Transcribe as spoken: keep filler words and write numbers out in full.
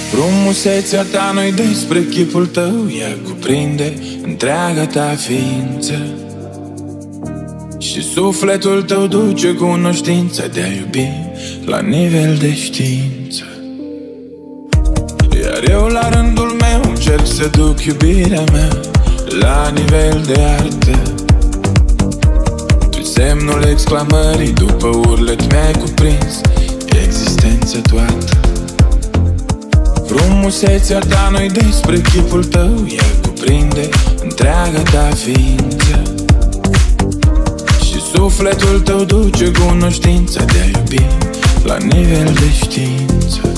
Frumusețea ta nu-i despre chipul tău, ea cuprinde întreaga ta ființă. Și sufletul tău duce cunoștința de a iubi la nivel de știință. Iar eu la rândul meu încerc să duc iubirea mea la nivel de artă. Tu semnul exclamării, după urlet mi-ai cuprins existența toată. Frumusețea ta nu-i despre chipul tău, ea cuprinde întreaga ta ființă. Și sufletul tău duce cunoștința de a iubi la nivel de știință.